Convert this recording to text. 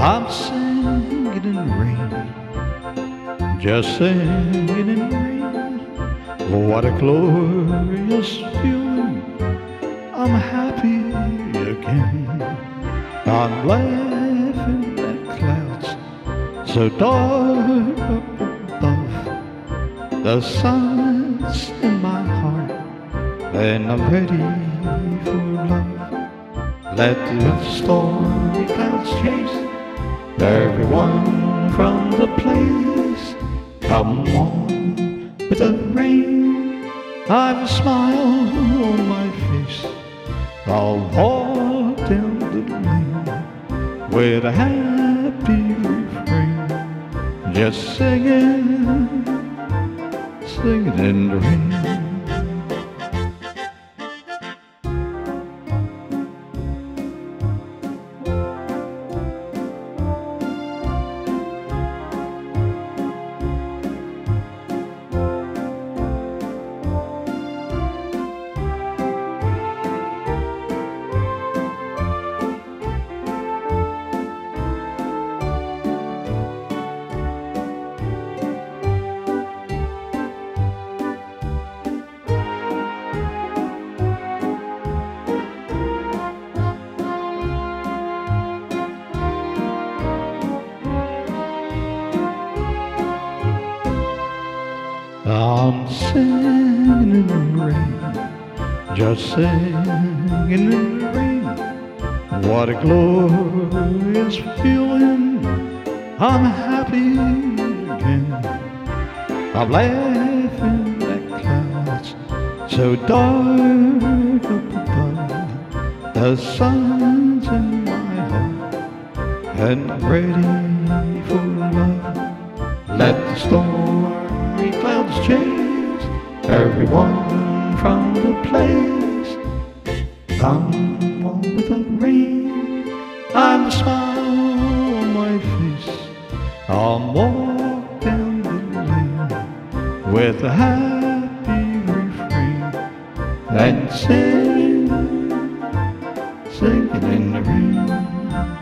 I'm singing in the rain, just singing in the rain. What a glorious feeling, I'm happy again. I'm laughing at clouds so dark up above. The sun's in my heart and I'm ready for love. Let the stormy clouds chase everyone from the place. Come on with the rain, I've a smile on my face. I'll walk down the lane with a happy refrain, just singing, singing in the rain. I'm singing in the rain, just singing in the rain. What a glorious feeling, I'm happy again. I'm laughing at clouds so dark up above. The sun's in my heart and I'm ready for love. Let the stormy clouds chase everyone from the place. Come on with the rain, I'm a smile on my face. I'll walk down the lane with a happy refrain and sing, singing in the rain.